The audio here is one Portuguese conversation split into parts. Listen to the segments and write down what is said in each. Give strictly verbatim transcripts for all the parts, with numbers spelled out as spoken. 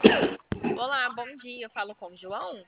Olá, bom dia. Eu falo com o João.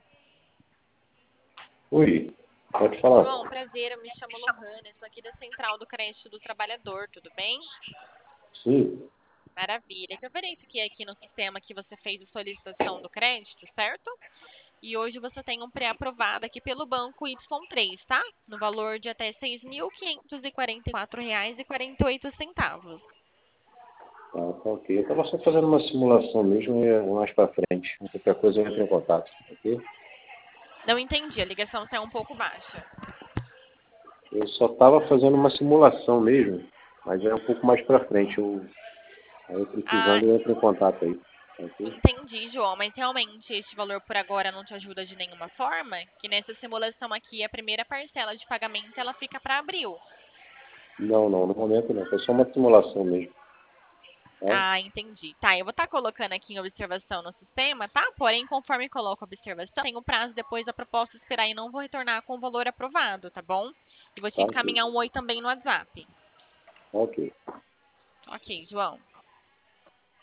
Oi, pode falar. João, prazer. Eu me chamo Lohana. Estou aqui da Central do Crédito do Trabalhador. Tudo bem? Sim, Maravilha. Que eu verifiquei aqui no sistema que você fez a solicitação do crédito, certo? E hoje você tem um pré-aprovado aqui pelo banco Y três, tá? No valor de até seis mil quinhentos e quarenta e quatro reais e quarenta e oito centavos. tá, tá ok. Eu estava só fazendo uma simulação mesmo e mais para frente. Qualquer coisa eu entro em contato, ok? Não entendi. A ligação está um pouco baixa. Eu só estava fazendo uma simulação mesmo, mas é um pouco mais para frente. Eu, aí Ah, precisando eu entro em contato aí, ok? entendi, João, mas realmente este valor por agora não te ajuda de nenhuma forma? Que nessa simulação aqui, a primeira parcela de pagamento ela fica para abril. Não, não, no momento não. Foi só uma simulação mesmo, tá? Ah, entendi. Tá, eu vou estar colocando aqui em observação no sistema, tá? Porém, conforme coloco a observação, tem o prazo depois da proposta esperar e não vou retornar com o valor aprovado, tá bom? E vou te Tá ok. encaminhar um oi também no WhatsApp. Ok. Ok, João.